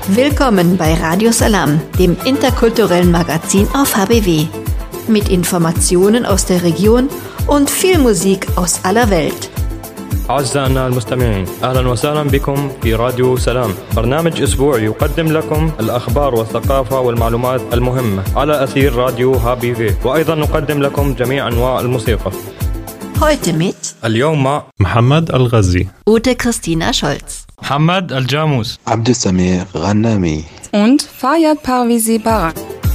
Willkommen bei Radio Salam, dem interkulturellen Magazin auf HBW. Mit Informationen aus der Region und viel Musik aus aller Welt. أعزائنا المستمعين، أهلا وسهلا بكم في راديو سلام، برنامج أسبوعي يقدم لكم الأخبار والثقافة والمعلومات المهمة على أثير راديو HBW، وأيضا نقدم لكم جميع أنواع الموسيقى. Heute mit اليوم مع محمد الغزي، Ute Christina Scholz, محمد الجاموس، عبد السميع غنامي und Fayad Parvizi Barak.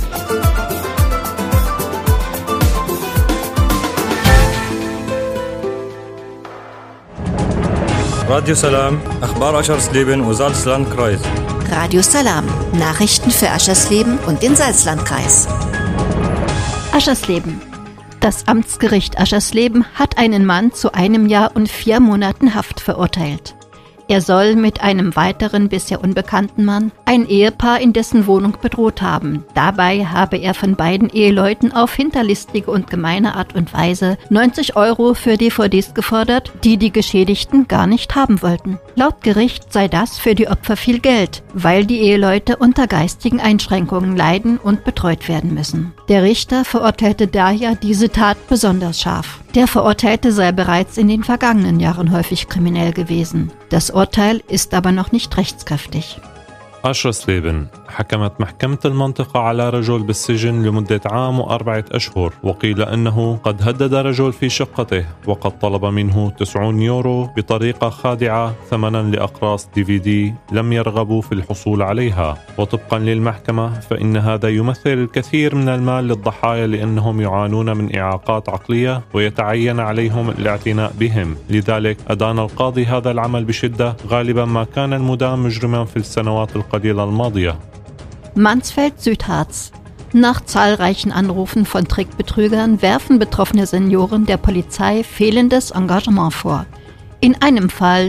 راديو سلام، أخبار Aschersleben und Salzlandkreis. Radio Salam, Nachrichten für Aschersleben und den Salzlandkreis. Aschersleben. Das Amtsgericht Aschersleben hat einen Mann zu 1 Jahr und 4 Monaten Haft verurteilt. Er soll mit einem weiteren bisher unbekannten Mann ein Ehepaar in dessen Wohnung bedroht haben. Dabei habe er von beiden Eheleuten auf hinterlistige und gemeine Art und Weise 90 € für DVDs gefordert, die die Geschädigten gar nicht haben wollten. Laut Gericht sei das für die Opfer viel Geld, weil die Eheleute unter geistigen Einschränkungen leiden und betreut werden müssen. Der Richter verurteilte daher diese Tat besonders scharf. Der Verurteilte sei bereits in den vergangenen Jahren häufig kriminell gewesen. Das Urteil ist aber noch nicht rechtskräftig. أشرسليبن. حكمت محكمة المنطقة على رجل بالسجن لمدة 1 عام و4 أشهر، وقيل أنه قد هدد رجل في شقته وقد طلب منه 90 يورو بطريقة خادعة ثمنا لأقراص DVD لم يرغبوا في الحصول عليها. وطبقا للمحكمة فإن هذا يمثل الكثير من المال للضحايا لأنهم يعانون من إعاقات عقلية ويتعين عليهم الاعتناء بهم. لذلك أدان القاضي هذا العمل بشدة، غالبا ما كان المدان مجرما في السنوات القليلة الماضية. Mansfeld-Südharz. Nach zahlreichen Anrufen von Trickbetrügern werfen betroffene Senioren der Polizei fehlendes Engagement vor. In einem Fall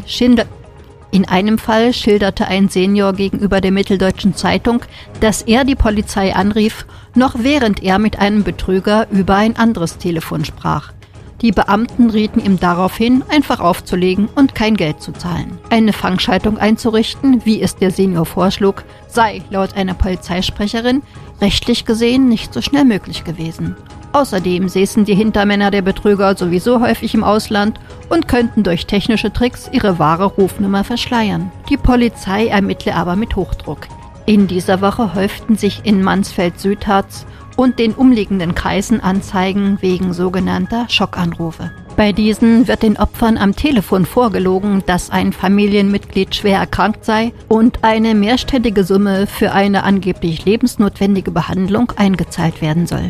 schilderte ein Senior gegenüber der Mitteldeutschen Zeitung, dass er die Polizei anrief, noch während er mit einem Betrüger über ein anderes Telefon sprach. Die Beamten rieten ihm daraufhin, einfach aufzulegen und kein Geld zu zahlen. Eine Fangschaltung einzurichten, wie es der Senior vorschlug, sei laut einer Polizeisprecherin rechtlich gesehen nicht so schnell möglich gewesen. Außerdem säßen die Hintermänner der Betrüger sowieso häufig im Ausland und könnten durch technische Tricks ihre wahre Rufnummer verschleiern. Die Polizei ermittle aber mit Hochdruck. In dieser Woche häuften sich in Mansfeld-Südharz und den umliegenden Kreisen Anzeigen wegen sogenannter Schockanrufe. Bei diesen wird den Opfern am Telefon vorgelogen, dass ein Familienmitglied schwer erkrankt sei und eine mehrstellige Summe für eine angeblich lebensnotwendige Behandlung eingezahlt werden soll.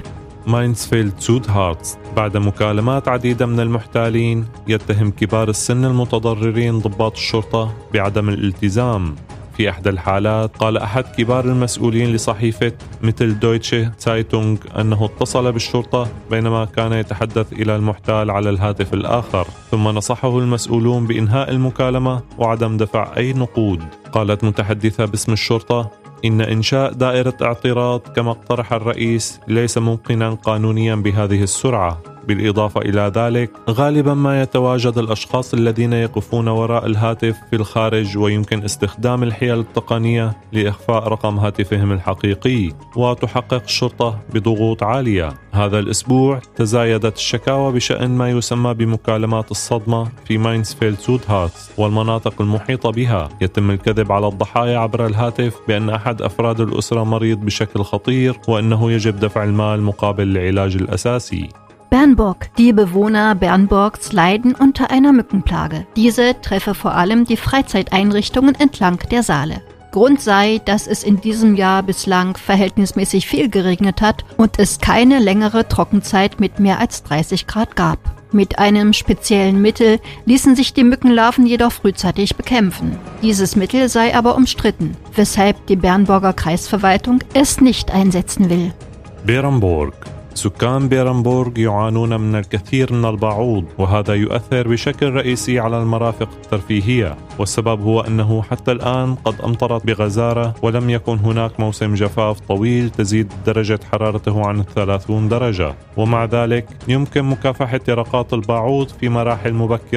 ماينسفيلد-سودهارتس. بعد مكالمات عديدة من المحتالين يتهم كبار السن المتضررين ضباط الشرطة بعدم الالتزام. في إحدى الحالات قال أحد كبار المسؤولين لصحيفة مثل دويتشه سايتونغ أنه اتصل بالشرطة بينما كان يتحدث إلى المحتال على الهاتف الآخر، ثم نصحه المسؤولون بإنهاء المكالمة وعدم دفع أي نقود. قالت متحدثة باسم الشرطة إن إنشاء دائرة اعتراض كما اقترح الرئيس ليس ممكنا قانونيا بهذه السرعة. بالإضافة إلى ذلك غالبا ما يتواجد الأشخاص الذين يقفون وراء الهاتف في الخارج ويمكن استخدام الحيل التقنية لإخفاء رقم هاتفهم الحقيقي، وتحقق الشرطة بضغوط عالية. هذا الأسبوع تزايدت الشكاوى بشأن ما يسمى بمكالمات الصدمة في ماينسفيلد-سودهارتس والمناطق المحيطة بها. يتم الكذب على الضحايا عبر الهاتف بأن أحد أفراد الأسرة مريض بشكل خطير وأنه يجب دفع المال مقابل العلاج الأساسي. Bernburg. Die Bewohner Bernburgs leiden unter einer Mückenplage. Diese treffe vor allem die Freizeiteinrichtungen entlang der Saale. Grund sei, dass es in diesem Jahr bislang verhältnismäßig viel geregnet hat und es keine längere Trockenzeit mit mehr als 30 Grad gab. Mit einem speziellen Mittel ließen sich die Mückenlarven jedoch frühzeitig bekämpfen. Dieses Mittel sei aber umstritten, weshalb die Bernburger Kreisverwaltung es nicht einsetzen will. بيرنبورغ. سكان بيرنبورغ يعانون من الكثير من البعوض، وهذا يؤثر بشكل رئيسي على المرافق الترفيهية، والسبب هو أنه حتى الآن قد أمطرت بغزارة ولم يكن هناك موسم جفاف طويل تزيد درجة حرارته عن 30 درجة، ومع ذلك يمكن مكافحة يرقات البعوض في مراحل مبكرة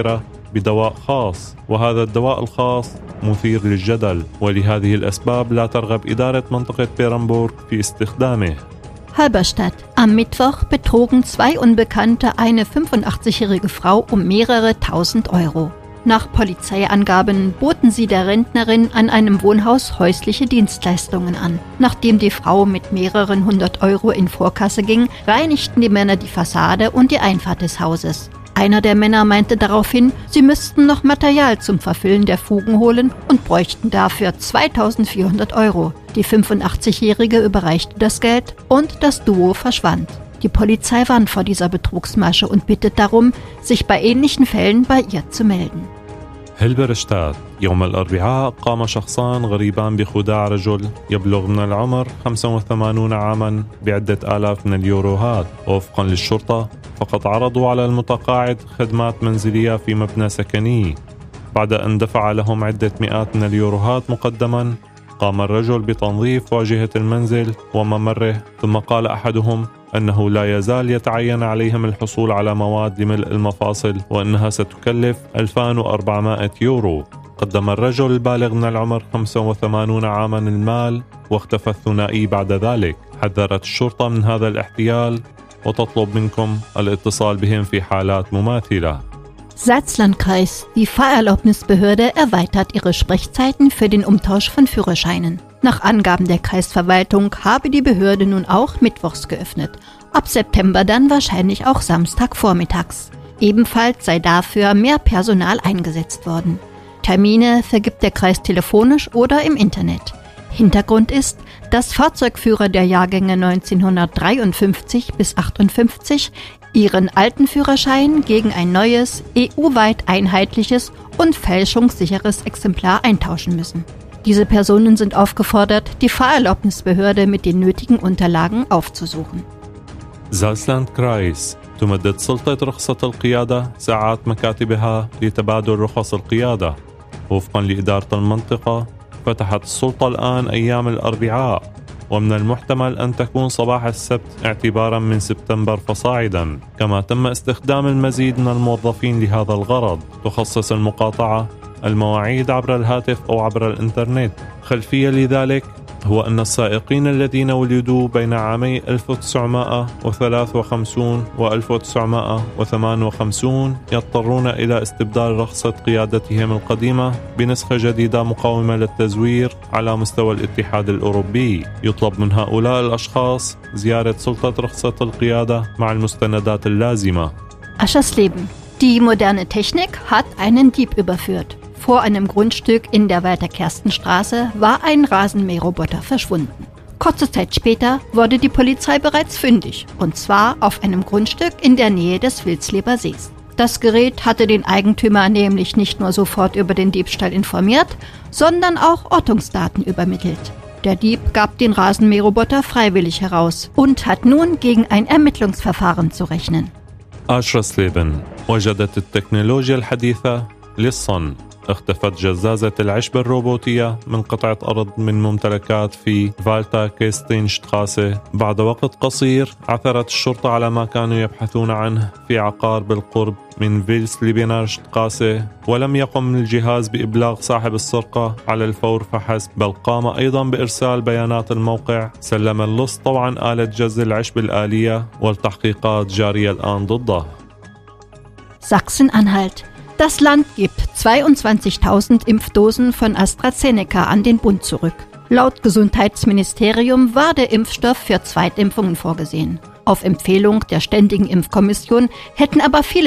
بدواء خاص، وهذا الدواء الخاص مثير للجدل، ولهذه الأسباب لا ترغب إدارة منطقة بيرنبورغ في استخدامه. Halberstadt. Am Mittwoch betrogen 2 Unbekannte eine 85-jährige Frau um mehrere tausend Euro. Nach Polizeiangaben boten sie der Rentnerin an einem Wohnhaus häusliche Dienstleistungen an. Nachdem die Frau mit mehreren 100 Euro in Vorkasse ging, reinigten die Männer die Fassade und die Einfahrt des Hauses. Einer der Männer meinte daraufhin, sie müssten noch Material zum Verfüllen der Fugen holen und bräuchten dafür 2.400 Euro. Die 85-Jährige überreichte das Geld und das Duo verschwand. Die Polizei warnt vor dieser Betrugsmasche und bittet darum, sich bei ähnlichen Fällen bei ihr zu melden. هلبرشتات. يوم الأربعاء قام شخصان غريبان بخداع رجل يبلغ من العمر 85 عاما بعدة آلاف من اليوروهات. وفقا للشرطة فقد عرضوا على المتقاعد خدمات منزلية في مبنى سكني. بعد أن دفع لهم عدة مئات من اليوروهات مقدما، قام الرجل بتنظيف واجهة المنزل وممره، ثم قال أحدهم أنه لا يزال يتعين عليهم الحصول على مواد لملء المفاصل وأنها ستكلف 2400 يورو. قدم الرجل البالغ من العمر 85 عاما المال واختفى الثنائي بعد ذلك. حذرت الشرطة من هذا الاحتيال وتطلب منكم الاتصال بهم في حالات مماثلة. Salzlandkreis. Die Fahrerlaubnisbehörde erweitert ihre Sprechzeiten für den Umtausch von Führerscheinen. Nach Angaben der Kreisverwaltung habe die Behörde nun auch mittwochs geöffnet. Ab September dann wahrscheinlich auch Samstagvormittags. Ebenfalls sei dafür mehr Personal eingesetzt worden. Termine vergibt der Kreis telefonisch oder im Internet. Hintergrund ist, dass Fahrzeugführer der Jahrgänge 1953 bis 58 ihren alten Führerschein gegen ein neues, EU-weit einheitliches und fälschungssicheres Exemplar eintauschen müssen. Diese Personen sind aufgefordert, die Fahrerlaubnisbehörde mit den nötigen Unterlagen aufzusuchen. زالسلاند-كرايس. تمدد سلطة رخصة القيادة ساعات مكاتبها لتبادل رخص القيادة. وفقا لإدارة المنطقة فتحت السلطة الآن أيام الأربعاء، ومن المحتمل أن تكون صباح السبت اعتبارا من سبتمبر فصاعدا. كما تم استخدام المزيد من الموظفين لهذا الغرض. تخصص المقاطعة المواعيد عبر الهاتف أو عبر الإنترنت. خلفية لذلك هو أن السائقين الذين ولدوا بين عامي 1953 و 1958 يضطرون إلى استبدال رخصة قيادتهم القديمة بنسخة جديدة مقاومة للتزوير على مستوى الاتحاد الأوروبي. يطلب من هؤلاء الأشخاص زيارة سلطة رخصة القيادة مع المستندات اللازمة. Aschersleben. Die moderne Technik hat einen Dieb überführt. Vor einem Grundstück in der Walter-Kersten-Straße war ein Rasenmäherroboter verschwunden. Kurze Zeit später wurde die Polizei bereits fündig, und zwar auf einem Grundstück in der Nähe des Vilsleber Sees. Das Gerät hatte den Eigentümer nämlich nicht nur sofort über den Diebstahl informiert, sondern auch Ortungsdaten übermittelt. Der Dieb gab den Rasenmäherroboter freiwillig heraus und hat nun gegen ein Ermittlungsverfahren zu rechnen. أشرسليبن. وجدت التكنولوجيا الحديثة للصن. اختفت جزازة العشب الروبوتية من قطعة أرض من ممتلكات في فالتا كيستينشتراسة. بعد وقت قصير عثرت الشرطة على ما كانوا يبحثون عنه في عقار بالقرب من فيلسليبينارشتراسة، ولم يقم الجهاز بإبلاغ صاحب السرقة على الفور فحسب، بل قام أيضا بإرسال بيانات الموقع. سلم اللص طبعا آلة جز العشب الآلية، والتحقيقات جارية الآن ضده. Sachsen-Anhalt. Das Land gibt 22.000 Impfdosen von AstraZeneca an den Bund zurück. Laut Gesundheitsministerium war der Impfstoff für Zweitimpfungen vorgesehen. Auf Empfehlung der Ständigen Impfkommission hätten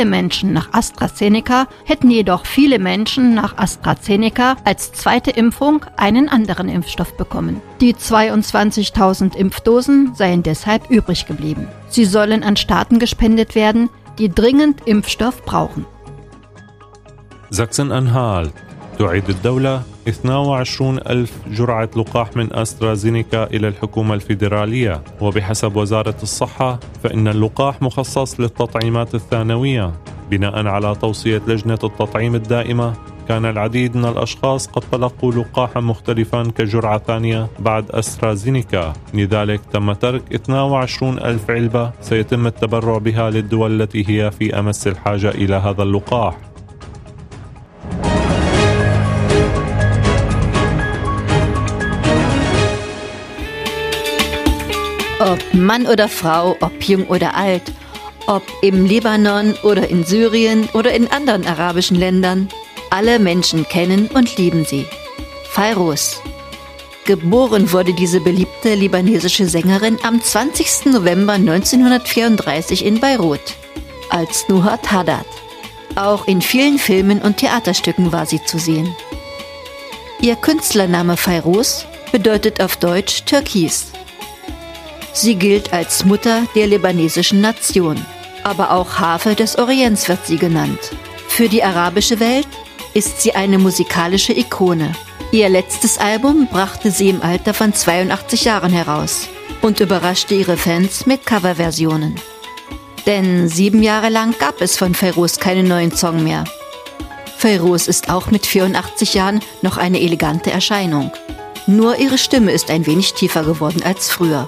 jedoch viele Menschen nach AstraZeneca als zweite Impfung einen anderen Impfstoff bekommen. Die 22.000 Impfdosen seien deshalb übrig geblieben. Sie sollen an Staaten gespendet werden, die dringend Impfstoff brauchen. ساكسن-أنهالت. تعيد الدولة 22,000 جرعة لقاح من أسترازينيكا إلى الحكومة الفيدرالية، وبحسب وزارة الصحة فإن اللقاح مخصص للتطعيمات الثانوية. بناء على توصية لجنة التطعيم الدائمة، كان العديد من الأشخاص قد تلقوا لقاحا مختلفا كجرعة ثانية بعد أسترازينيكا، لذلك تم ترك 22,000 علبة سيتم التبرع بها للدول التي هي في أمس الحاجة إلى هذا اللقاح. Ob Mann oder Frau, ob jung oder alt, ob im Libanon oder in Syrien oder in anderen arabischen Ländern, alle Menschen kennen und lieben sie. Fayrouz. Geboren wurde diese beliebte libanesische Sängerin am 20. November 1934 in Beirut als Nuhat Haddad. Auch in vielen Filmen und Theaterstücken war sie zu sehen. Ihr Künstlername Fayrouz bedeutet auf Deutsch Türkis. Sie gilt als Mutter der libanesischen Nation, aber auch Harfe des Orients wird sie genannt. Für die arabische Welt ist sie eine musikalische Ikone. Ihr letztes Album brachte sie im Alter von 82 Jahren heraus und überraschte ihre Fans mit Coverversionen. Denn 7 Jahre lang gab es von Fayrouz keinen neuen Song mehr. Fayrouz ist auch mit 84 Jahren noch eine elegante Erscheinung. Nur ihre Stimme ist ein wenig tiefer geworden als früher.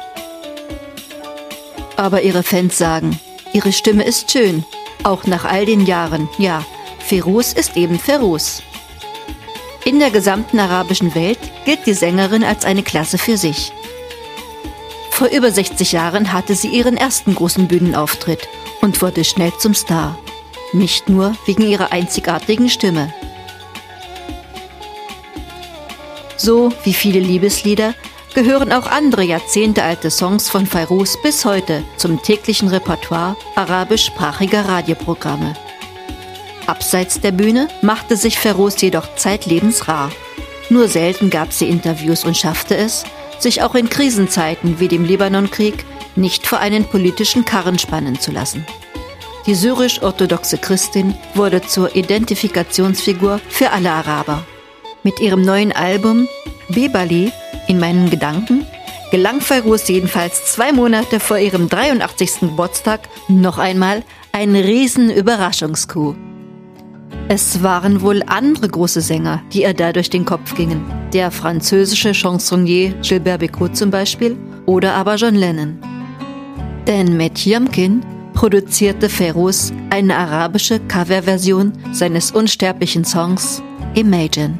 Aber ihre Fans sagen, ihre Stimme ist schön, auch nach all den Jahren. Ja, Fayrouz ist eben Fayrouz. In der gesamten arabischen Welt gilt die Sängerin als eine Klasse für sich. Vor über 60 Jahren hatte sie ihren ersten großen Bühnenauftritt und wurde schnell zum Star. Nicht nur wegen ihrer einzigartigen Stimme. So wie viele Liebeslieder gehören auch andere jahrzehntealte Songs von Fayrouz bis heute zum täglichen Repertoire arabischsprachiger Radioprogramme. Abseits der Bühne machte sich Fayrouz jedoch zeitlebens rar. Nur selten gab sie Interviews und schaffte es, sich auch in Krisenzeiten wie dem Libanonkrieg nicht vor einen politischen Karren spannen zu lassen. Die syrisch-orthodoxe Christin wurde zur Identifikationsfigur für alle Araber. Mit ihrem neuen Album Bebali in meinen Gedanken gelang Fayrouz jedenfalls 2 Monate vor ihrem 83. Geburtstag noch einmal ein Riesen-Überraschungscoup. Es waren wohl andere große Sänger, die ihr da durch den Kopf gingen. Der französische Chansonnier Gilbert Bécaud zum Beispiel oder aber John Lennon. Denn mit Yamkin produzierte Fayrouz eine arabische Coverversion seines unsterblichen Songs Imagine.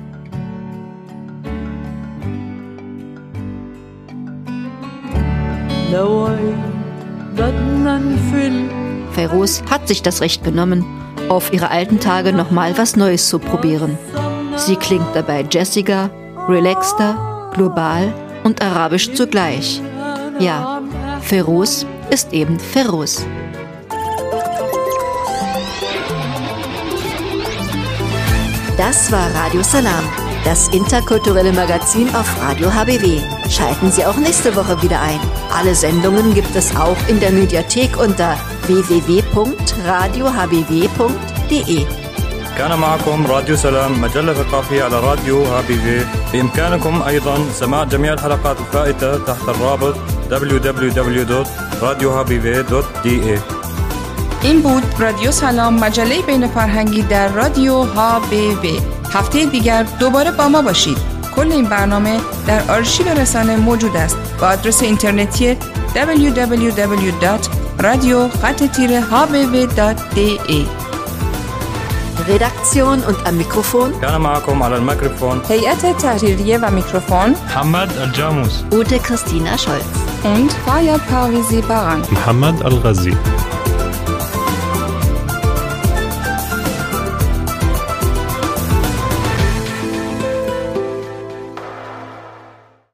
Fayrouz hat sich das Recht genommen, auf ihre alten Tage nochmal was Neues zu probieren. Sie klingt dabei jazziger, relaxter, global und arabisch zugleich. Ja, Fayrouz ist eben Fayrouz. Das war Radio Salam, das interkulturelle Magazin auf Radio HBW. Schalten Sie auch nächste Woche wieder ein. Alle Sendungen gibt es auch in der Mediathek unter www.radiohbw.de. كان معكم راديو سلام مجلة ثقافية على راديو HBW. بإمكانكم أيضا سماع جميع الحلقات الفائتة تحت الرابط www.radiohbw.de. این بود رادیو سلام، مجله بین فرهنگی در رادیو HBW. هفته دیگر دوباره با ما باشید. کل این برنامه در آرشیو رسانه موجود است با آدرس اینترنتی www.radio-hbw.de. Redaktion und am Mikrofon كان معكم على الميكروفون هیئت تحریریه و میکروفون محمد الجاموس Ute Christina Scholz und Fayad Parvizi Baran. محمد الغزي.